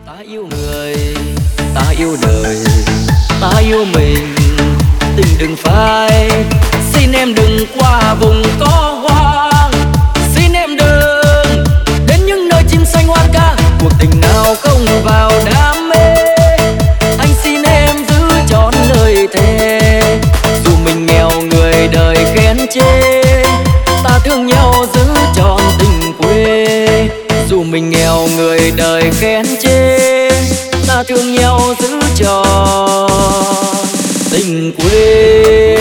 Ta yêu người, ta yêu đời, ta yêu mình. Tình đừng phai, xin em đừng qua vùng có hoang. Xin em đừng đến những nơi chim xanh hoa ca. Cuộc tình nào không vào đam mê. Anh xin em giữ trọn lời thề. Dù mình nghèo người đời khen chê, ta thương nhau giữ trọn tình quê. Dù mình nghèo người đời khen chê, ta thương nhau giữ trọn tình quê.